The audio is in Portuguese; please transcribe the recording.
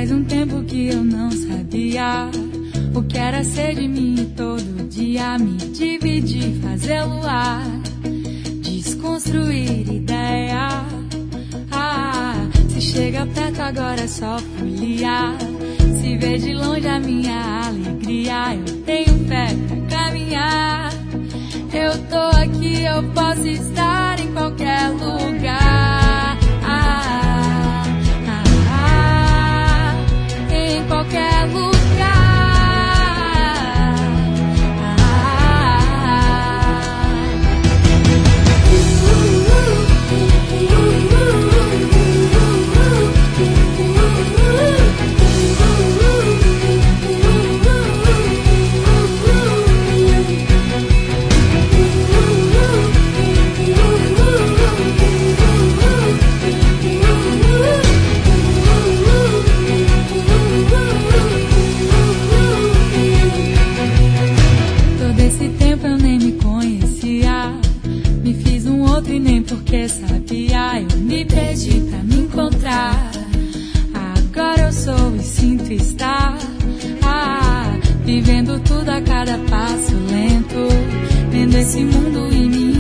Faz um tempo que eu não sabia o que era ser de mim e todo dia me dividir, fazer luar, desconstruir ideia. Se chega perto agora é só folia, se vê de longe a minha alegria. Eu tenho fé pra caminhar, eu tô aqui, eu posso estar em qualquer lugar. Em qualquer lugar. E nem porque sabia, eu me perdi pra me encontrar. Agora eu sou e sinto estar vivendo tudo a cada passo lento, vendo esse mundo em mim